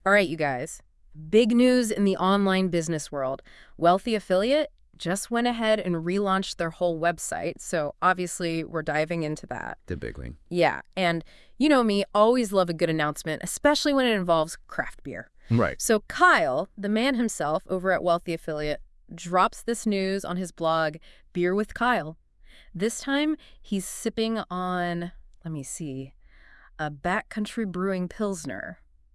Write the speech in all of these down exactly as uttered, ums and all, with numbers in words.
All right, you guys. Big news in the online business world. Wealthy Affiliate just went ahead and relaunched their whole website. So obviously, we're diving into that. The big wing. Yeah. And you know me, always love a good announcement, especially when it involves craft beer. Right. So Kyle, the man himself over at Wealthy Affiliate, drops this news on his blog, Beer with Kyle. This time, he's sipping on, let me see, a Backcountry Brewing Pilsner.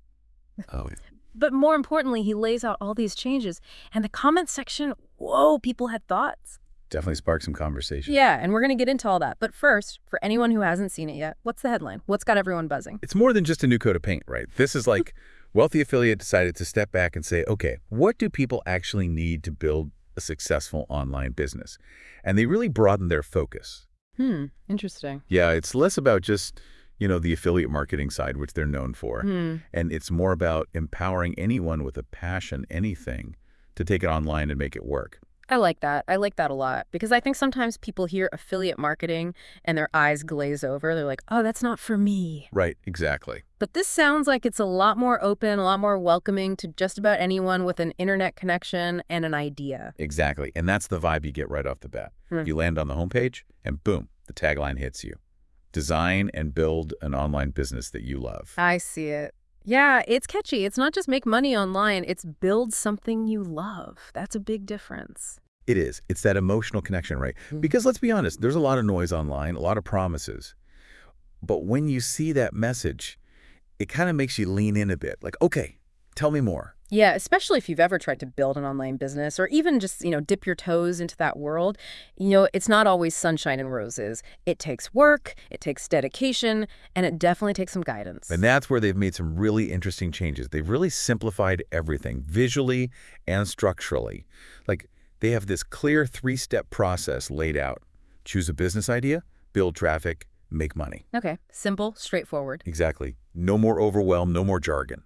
Oh, But more importantly, he lays out all these changes. And the comment section, whoa, people had thoughts. definitely sparked some conversation. Yeah, and we're going to get into all that. But first, for anyone who hasn't seen it yet, what's the headline? What's got everyone buzzing? It's more than just a new coat of paint, right? This is like Wealthy Affiliate decided to step back and say, okay, what do people actually need to build a successful online business? And they really broadened their focus. Hmm, interesting. Yeah, it's less about just, you know, the affiliate marketing side, which they're known for. Hmm. And it's more about empowering anyone with a passion, anything, to take it online and make it work. I like that. I like that a lot because I think sometimes people hear affiliate marketing and their eyes glaze over. They're like, oh, that's not for me. Right, exactly. But this sounds like it's a lot more open, a lot more welcoming to just about anyone with an internet connection and an idea. Exactly. And that's the vibe you get right off the bat. Hmm. You land on the homepage and boom, the tagline hits you. Design and build an online business that you love. I see it. Yeah, it's catchy. It's not just make money online, it's build something you love. That's a big difference. It is. It's that emotional connection, right? Mhm. Because let's be honest, there's a lot of noise online, a lot of promises. But when you see that message, it kind of makes you lean in a bit. Like, okay, tell me more. Yeah, especially if you've ever tried to build an online business or even just, you know, dip your toes into that world. You know, it's not always sunshine and roses. It takes work, it takes dedication, and it definitely takes some guidance. And that's where they've made some really interesting changes. They've really simplified everything visually and structurally. Like, they have this clear three-step process laid out. Choose a business idea, build traffic, make money. Okay, simple, straightforward. Exactly. No more overwhelm, no more jargon.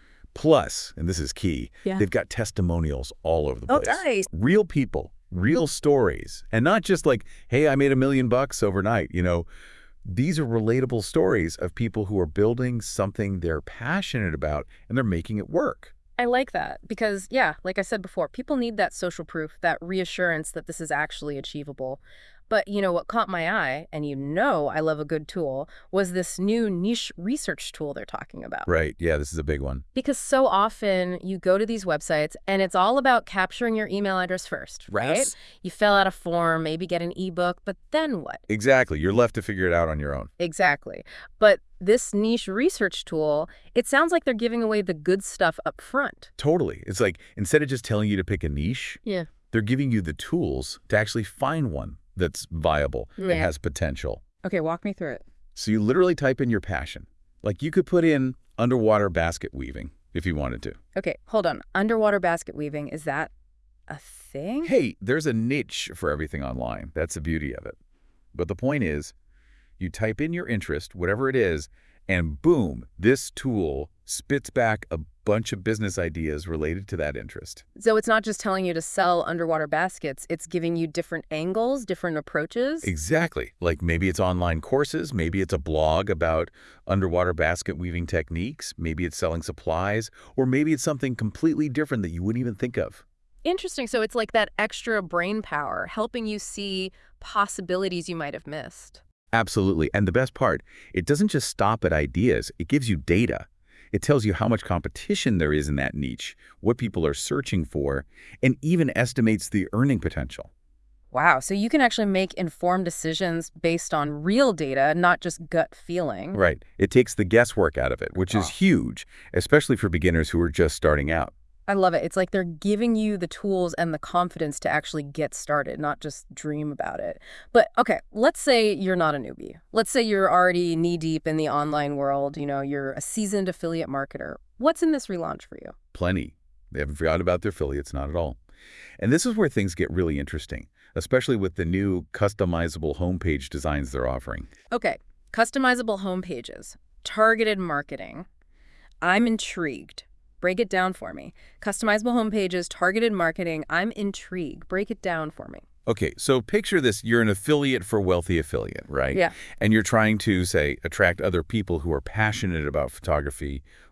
Plus, and this is key, Yeah. they've got testimonials all over the Oh, place. nice. Real people, real stories, and not just like, hey, I made a million bucks overnight. You know, these are relatable stories of people who are building something they're passionate about and they're making it work. I like that because, yeah, like I said before, people need that social proof, that reassurance that this is actually achievable. But, you know, what caught my eye, and you know I love a good tool, was this new niche research tool they're talking about. Right. Yeah, this is a big one. Because so often you go to these websites and it's all about capturing your email address first, right? Yes. You fill out a form, maybe get an ebook, but then what? Exactly. You're left to figure it out on your own. Exactly. But this niche research tool, it sounds like they're giving away the good stuff up front. Totally. It's like instead of just telling you to pick a niche, Yeah. they're giving you the tools to actually find one that's viable and Yeah. has potential. Okay, walk me through it. So you literally type in your passion. Like you could put in underwater basket weaving if you wanted to. Okay, hold on. Underwater basket weaving, is that a thing? Hey, there's a niche for everything online. That's the beauty of it. But the point is, you type in your interest, whatever it is, and boom, this tool spits back a bunch of business ideas related to that interest. So it's not just telling you to sell underwater baskets, it's giving you different angles, different approaches? Exactly. Like maybe it's online courses, maybe it's a blog about underwater basket weaving techniques, maybe it's selling supplies, or maybe it's something completely different that you wouldn't even think of. Interesting. So it's like that extra brain power, helping you see possibilities you might have missed. Absolutely. And the best part, it doesn't just stop at ideas, it gives you data. It tells you how much competition there is in that niche, what people are searching for, and even estimates the earning potential. Wow. So you can actually make informed decisions based on real data, not just gut feeling. Right. It takes the guesswork out of it, which is Wow. huge, especially for beginners who are just starting out. I love it. It's like they're giving you the tools and the confidence to actually get started, not just dream about it. But okay, let's say you're not a newbie. Let's say you're already knee deep in the online world. You know, you're a seasoned affiliate marketer. What's in this relaunch for you? Plenty. They haven't forgotten about their affiliates, not at all. And this is where things get really interesting, especially with the new customizable homepage designs they're offering. Okay, customizable homepages, targeted marketing. I'm intrigued. Break it down for me. Customizable homepages, targeted marketing. I'm intrigued. Break it down for me. Okay, so picture this. You're an affiliate for Wealthy Affiliate, right? Yeah. And you're trying to, say, attract other people who are passionate about photography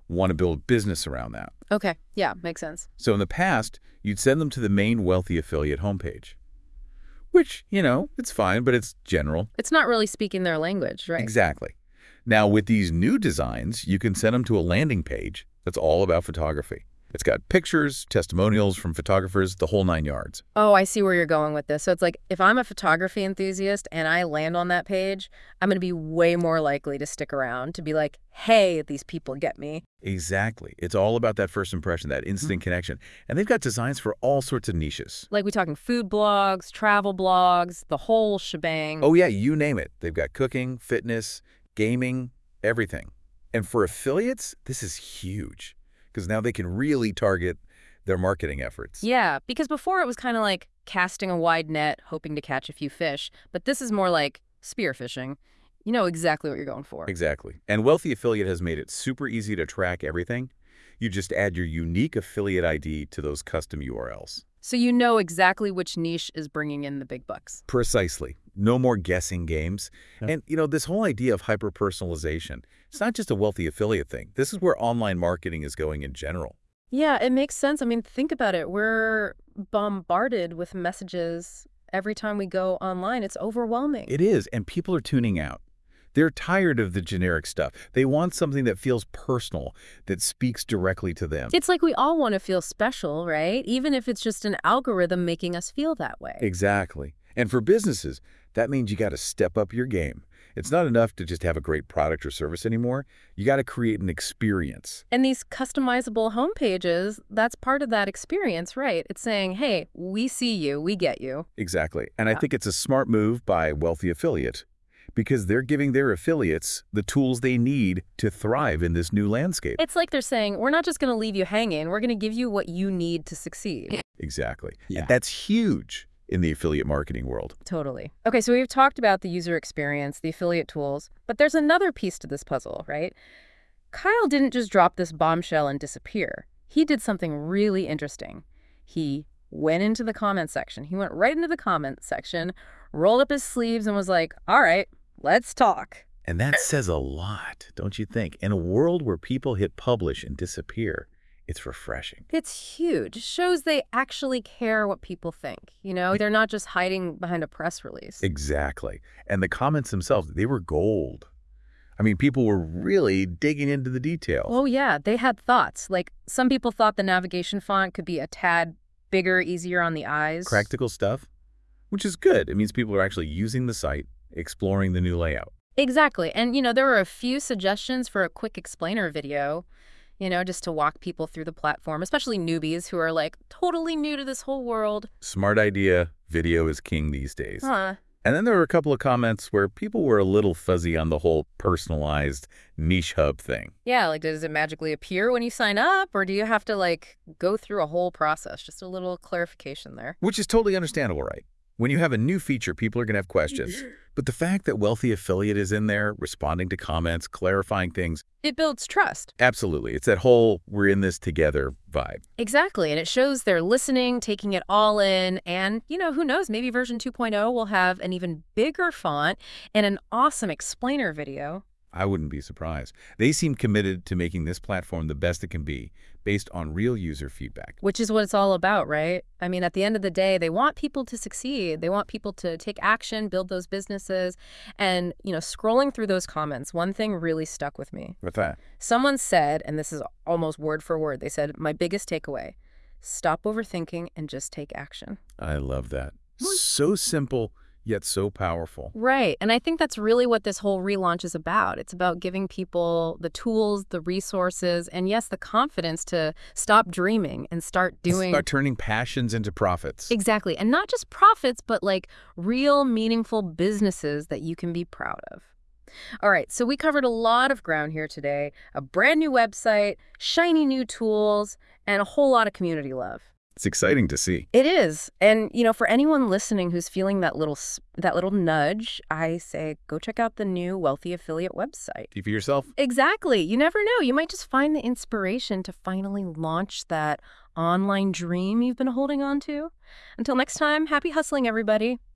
want to build business around that. Okay. Yeah, makes sense. So in the past, you'd send them to the main Wealthy Affiliate homepage, which, you know, it's fine, but it's general. It's not really speaking their language, right? Exactly. Now, with these new designs, you can send them to a landing page that's all about photography. It's got pictures, testimonials from photographers, the whole nine yards. Oh, I see where you're going with this. So it's like, if I'm a photography enthusiast and I land on that page, I'm going to be way more likely to stick around, to be like, hey, these people get me. Exactly. It's all about that first impression, that instant connection. And they've got designs for all sorts of niches. Like, we talking food blogs, travel blogs, the whole shebang. Oh, yeah, you name it. They've got cooking, fitness, gaming, everything. And for affiliates, this is huge, because now they can really target their marketing efforts. Yeah, because before it was kind of like casting a wide net, hoping to catch a few fish. But this is more like spearfishing. You know exactly what you're going for. Exactly. And Wealthy Affiliate has made it super easy to track everything. You just add your unique affiliate I D to those custom U R Ls. So you know exactly which niche is bringing in the big bucks. Precisely. No more guessing games. Yeah. And, you know, this whole idea of hyper-personalization, it's not just a Wealthy Affiliate thing. This is where online marketing is going in general. Yeah, it makes sense. I mean, think about it. We're bombarded with messages every time we go online. It's overwhelming. It is, and people are tuning out. They're tired of the generic stuff. They want something that feels personal, that speaks directly to them. It's like we all want to feel special, right? Even if it's just an algorithm making us feel that way. Exactly. And for businesses, that means you got to step up your game. It's not enough to just have a great product or service anymore. You got to create an experience. And these customizable homepages, that's part of that experience, right? It's saying, hey, we see you, we get you. Exactly. And I Yeah. think it's a smart move by Wealthy Affiliate, because they're giving their affiliates the tools they need to thrive in this new landscape. It's like they're saying, we're not just going to leave you hanging. We're going to give you what you need to succeed. Exactly. Yeah. And that's huge in the affiliate marketing world. Totally. Okay, so we've talked about the user experience, the affiliate tools, but there's another piece to this puzzle, right? Kyle didn't just drop this bombshell and disappear. He did something really interesting. He went into the comment section. He went right into the comment section, rolled up his sleeves, and was like, all right, let's talk. And that says a lot, don't you think? In a world where people hit publish and disappear, it's refreshing. It's huge. It shows they actually care what people think. You know, they're not just hiding behind a press release. Exactly. And the comments themselves, they were gold. I mean, people were really digging into the details. Oh, yeah. They had thoughts. Like, some people thought the navigation font could be a tad bigger, easier on the eyes. Practical stuff, which is good. It means people are actually using the site, exploring the new layout. Exactly. And, you know, there were a few suggestions for a quick explainer video, you know, just to walk people through the platform, especially newbies who are, like, totally new to this whole world. Smart idea. Video is king these days. Huh. And then there were a couple of comments where people were a little fuzzy on the whole personalized niche hub thing. Yeah, like, does it magically appear when you sign up, or do you have to, like, go through a whole process? Just a little clarification there. Which is totally understandable, right? When you have a new feature, people are going to have questions. But the fact that Wealthy Affiliate is in there, responding to comments, clarifying things, It builds trust. absolutely. It's that whole we're in this together vibe. Exactly, and it shows they're listening, taking it all in, and, you know, who knows, maybe version two point oh will have an even bigger font and an awesome explainer video. I wouldn't be surprised. They seem committed to making this platform the best it can be, based on real user feedback. Which is what it's all about, right? I mean, at the end of the day, they want people to succeed. They want people to take action, build those businesses. And, you know, scrolling through those comments, one thing really stuck with me. What's that? Someone said, and this is almost word for word, they said, my biggest takeaway, stop overthinking and just take action. I love that. So simple, yet so powerful. Right. And I think that's really what this whole relaunch is about. It's about giving people the tools, the resources, and yes, the confidence to stop dreaming and start doing... Start turning passions into profits. Exactly. And not just profits, but like real meaningful businesses that you can be proud of. All right, so we covered a lot of ground here today. A brand new website, shiny new tools, and a whole lot of community love. It's exciting to see. It is. And, you know, for anyone listening who's feeling that little s- that little nudge, I say go check out the new Wealthy Affiliate website. See for yourself? Exactly. You never know. You might just find the inspiration to finally launch that online dream you've been holding on to. Until next time, happy hustling, everybody.